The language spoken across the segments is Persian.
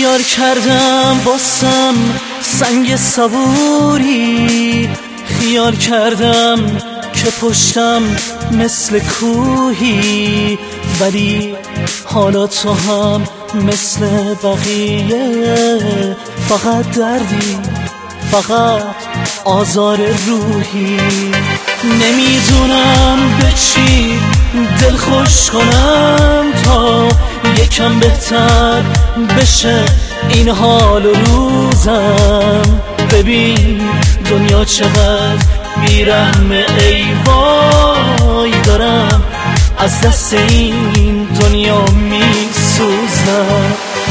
خیال کردم باسم سنگ صبوری، خیال کردم که پشتم مثل کوهی، ولی حالا تو هم مثل بقیه، فقط دردی، فقط آزار روحی. نمیدونم به چی دل خوش کنم تا یکم بهتر بشه این حال و روزم. ببین دنیا چقدر بیرحمه، ای وای دارم از دست این دنیا میسوزم.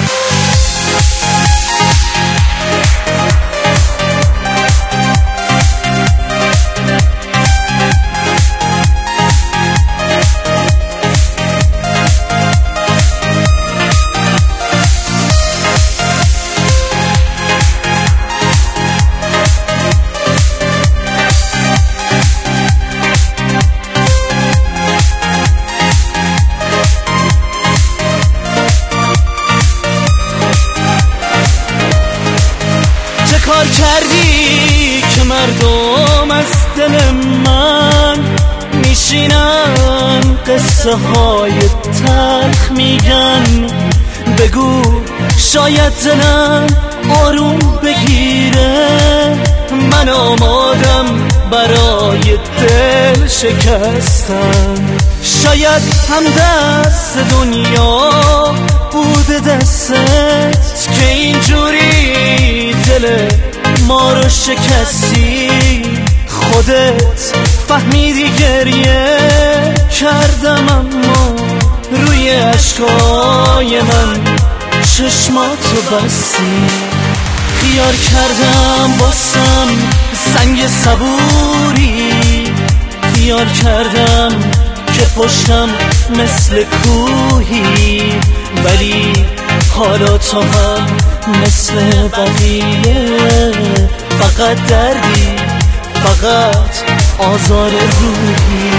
کار کردی که مردم از دل من میشینن قصه های تلخ میگن؟ بگو شاید دلم آروم بگیره، من آمادم برای دل شکستن. شاید هم دست دنیا بوده دستت که اینجوری دل ما رو شکستی. خودت فهمیدی گریه کردم، اما روی اشکای من چشماتو بستی. خیال کردم باسم سنگ صبوری، خیال کردم که پشتم مثل کوهی، ولی حالا تو هم مثل بقیه، فقط دردی، فقط آزار روحی.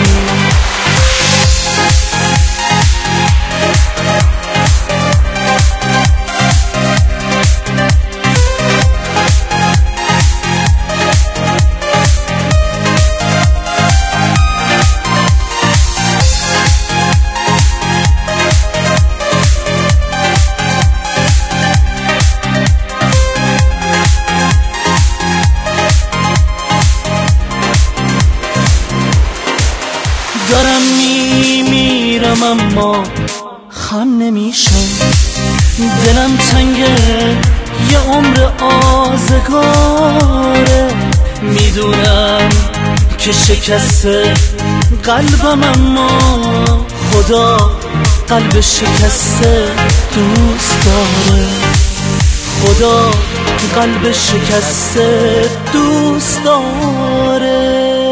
دارم میمیرم اما خم نمیشم، دلم تنگه یه عمر آزگاره. میدونم که شکسته قلبم، اما خدا قلب شکسته دوست داره، خدا قلب شکسته دوست داره.